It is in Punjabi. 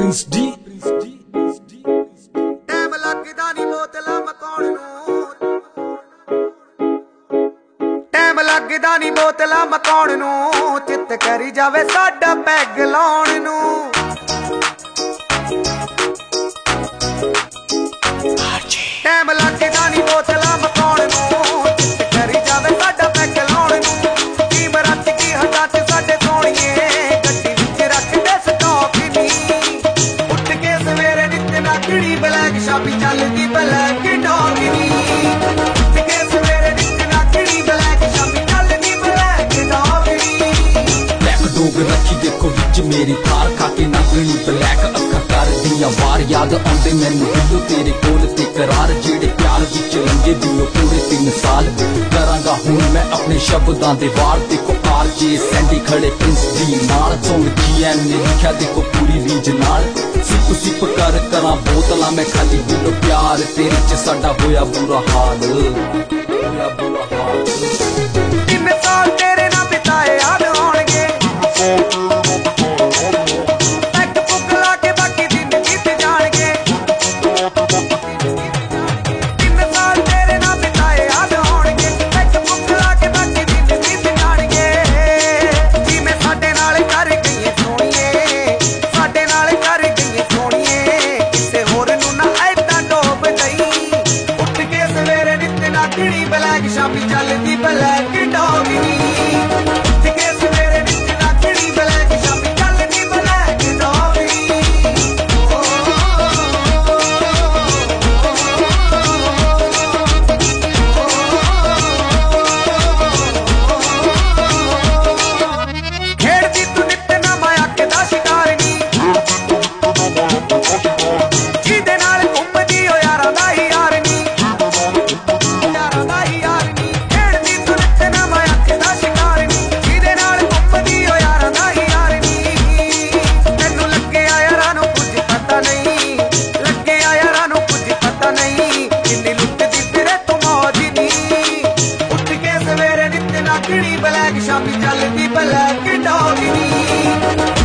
प्रिंस डी ਟਾਈਮ ਲੱਗਦਾ ਨੀ ਬੋਤਲਾਂ ਮਕਾਉਣ ਨੂੰ ਟਾਈਮ ਲੱਗਦਾ ਨੀ ਬੋਤਲਾਂ ਮਕਾਉਣ ਨੂੰ ਚਿੱਤ ਕਰੀ ਜਾਵੇ ਸਾਡਾ ਪੈਗ ਲਾਉਣ ਨੂੰ ਟਾਈਮ ਲੱਗਦਾ ਨੀ ਬੋਤਲਾਂ ਮਕਾਉਣ ਨੂੰ ਚਿੱਤ ਕਰੀ ਜਾਵੇ ਸਾਡਾ ਪੈਗ ਲਾਉਣ ਨੂੰ ਕੀ ਮਰੱਤ ਕੀ ਹੱਥਾਂ 'ਚ ਸਾਡੇ ਸੋਹਣੀਏ ਗੱਡੀ ਵਿੱਚ ਰੱਖਦੇ ਸਟਾਕ ਨੀ ਉੱਠ ਕੇ ਸਵੇਰੇ ਨਿੱਤ ਨਾਗੜੀ ਬਲੈਕ ਸ਼ਾਪੀ ਚੱਲਦੀ ਬਲੈਕ ਡੌਗ ਨੀ ਉੱਠ ਕੇ ਸਵੇਰੇ ਨਿੱਤ ਨਾਗੜੀ ਬਲੈਕ ਸ਼ਾਪੀ ਚੱਲਦੀ ਬਲੈਕ ਡੌਗ ਨੀ ब्लैक डॉग रखी देखो विच मेरी थार खाके नागणी ब्लैक अखा कर दिया वार याद आंदे मैनू दिलो तेरे कोल ते करार जेड़े प्यार विच लंघे दिलो पूरे 3 साल करांगा हुण मैं अपने शब्दां दे वार देखो आर जे सैंडी खड़े प्रिंस दी नाल सुन जीएन ने लिखा देखो पूरी रीज नाल सिप सिप कर करा बोतलां मैं खाली दिलो प्यार तेरे च साडा होया बुरा हाल किन्ने साल तेरे नाल बिताए याद आउणगे पैग पुग ला के बाकी दिन बीत जाणगे किन्ने साल तेरे नाल बिताए याद आउणगे पैग पुग ला के बाकी दिन बीत जाणगे जिवें साडे नाल कर गईए सोहणीए साडे नाल कर गईए सोहणीए किसे होर नूं ना ऐदां डोब दई ਉੱਠ ਕੇ ਸਵੇਰੇ ਨਿੱਤ ਨਾਗਣੀ ਬਲੈਕ ਸ਼ਾਪੀ ਚੱਲਦੀ ਬਲੈਕ ਡੌਗ ਨੀ ਉੱਠ ਕੇ ਸਵੇਰੇ ਨਿੱਤ ਨਾਗਣੀ ਬਲੈਕ ਸ਼ਾਪੀ ਚੱਲਦੀ ਬਲੈਕ ਡੌਗ ਨੀ ਖੇਡਦੀ ਤੂੰ ਨਿੱਤ ਨਾ ਮਾਇਆ ਦਾ ਸ਼ਿਕਾਰ ਨੀ ਜਿਹਦੇ ਨਾਲ ਘੁੰਮਦੀ ਓ ਯਾਰਾਂ ਦਾ ਹੀ ਯਾਰ ਨੀ ਯਾਰਾਂ ਦਾ ਹੀ ਯਾਰ ਨੀ ਖੇਡਦੀ ਤੂੰ ਨਿੱਤ ਨਾ ਮਾਇਆ ਦਾ ਸ਼ਿਕਾਰ ਨੀ ਜਿਹਦੇ ਨਾਲ ਘੁੰਮਦੀ ਓ ਯਾਰਾਂ ਦਾ ਹੀ ਯਾਰ ਨੀ ਤੈਨੂੰ ਲੱਗਿਆ ਯਾਰਾਂ ਨੂੰ ਕੁਝ ਪਤਾ ਨਹੀਂ ਲੱਗਿਆ ਯਾਰਾਂ ਨੂੰ ਕੁਝ ਪਤਾ ਨਹੀਂ ਕਿੰਨੀ ਲੁੱਟਦੀ ਫਿਰੇ ਤੂੰ ਮੌਜ ਨੀ ਉੱਠ ਕੇ ਸਵੇਰੇ ਨਿੱਤ ਨਾਗਣੀ ਬਲੈਕ ਸ਼ਾਮੀ ਚੱਲਦੀ ਬਲੈਕ ਡੌਗ ਨੀ